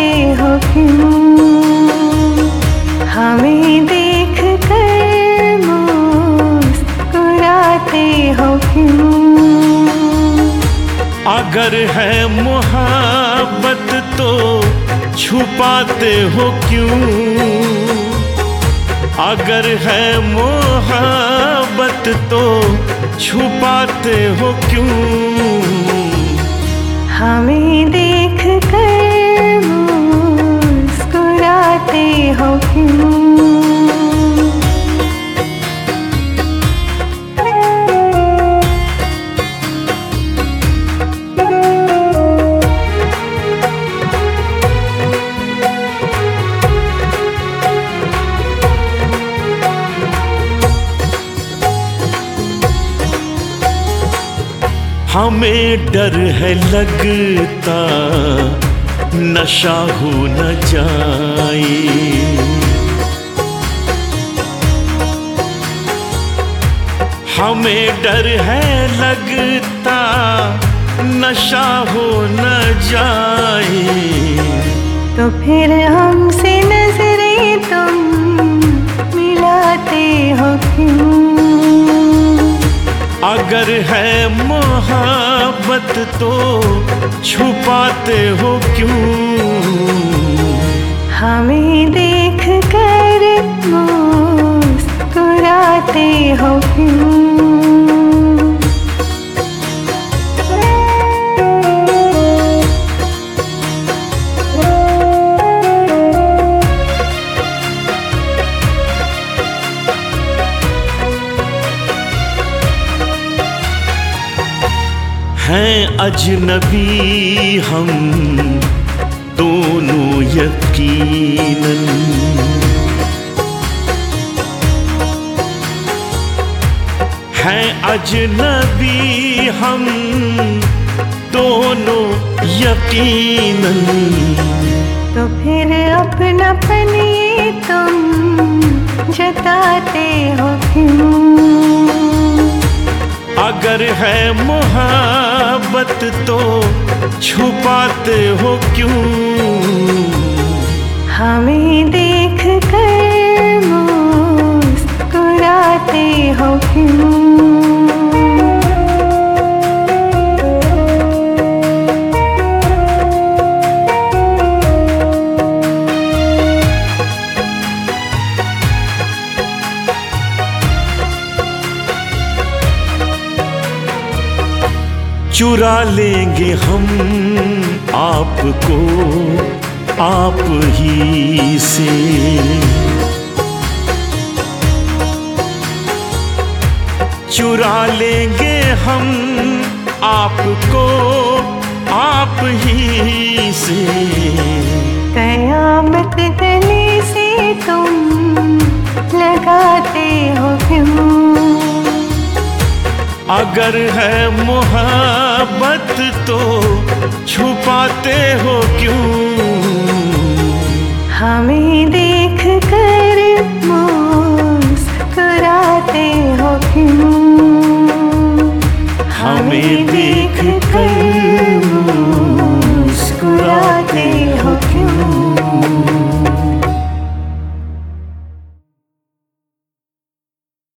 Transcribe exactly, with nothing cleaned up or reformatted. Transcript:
हो क्यों, हमें देख कर मुस्कुराते हो क्यों। अगर है मोहब्बत तो छुपाते हो क्यों, अगर है मोहब्बत तो छुपाते हो क्यों। हमें देख कर मुस्कुराते हो क्यों। हमें डर है लगता नशा हो न जाए, हमें डर है लगता नशा हो न जाए। तो फिर हमसे नजरें तुम मिलाते हो क्यों, अगर है मोहब्बत तो छुपाते हो क्यों। हमें देख कर मुस्कुराते हो क्यों। हैं अजनबी हम दोनों यकीनन, हैं अजनबी हम दोनों यकीनन। तो फिर अपनापन ये तुम जताते हो क्यों, अगर है मोहब्बत तो छुपाते हो क्यों। हमें देख कर मुस्कुराते हो क्यों। चुरा लेंगे हम आपको आप ही से, चुरा लेंगे हम आपको आप ही से। कयामत गले से तुम लगाते हो क्यों, अगर है मोहब्बत तो छुपाते हो क्यों। हमें देख कर मुस्कुराते हो क्यों, हमें देख कर मुस्कुराते हो